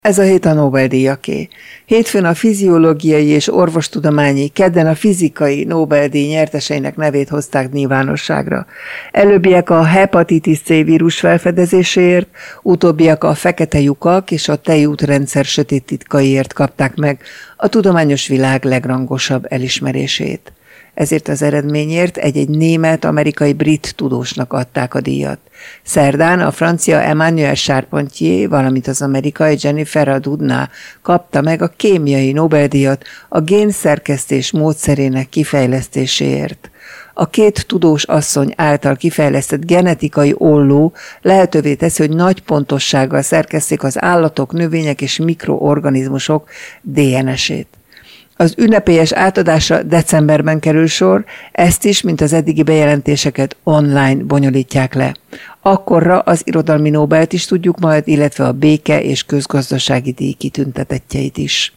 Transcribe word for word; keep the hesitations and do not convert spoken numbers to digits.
Ez a hét a Nobel-díjaké. Hétfőn a fiziológiai és orvostudományi, kedden a fizikai Nobel-díj nyerteseinek nevét hozták nyilvánosságra. Előbbiek a hepatitis C vírus felfedezéséért, utóbbiak a fekete lyukak és a tejútrendszer sötét titkaiért kapták meg a tudományos világ legrangosabb elismerését. Ezért az eredményért egy-egy német, amerikai, brit tudósnak adták a díjat. Szerdán a francia Emmanuel Charpentier, valamint az amerikai Jennifer Doudna kapta meg a kémiai Nobel-díjat a génszerkesztés módszerének kifejlesztéséért. A két tudós asszony által kifejlesztett genetikai olló lehetővé teszi, hogy nagy pontossággal szerkesztik az állatok, növények és mikroorganizmusok dé en es-ét. Az ünnepélyes átadásra decemberben kerül sor, ezt is, mint az eddigi bejelentéseket online bonyolítják le. Akkorra az irodalmi Nobelt is tudjuk majd, illetve a béke és közgazdasági díj kitüntetettjeit is.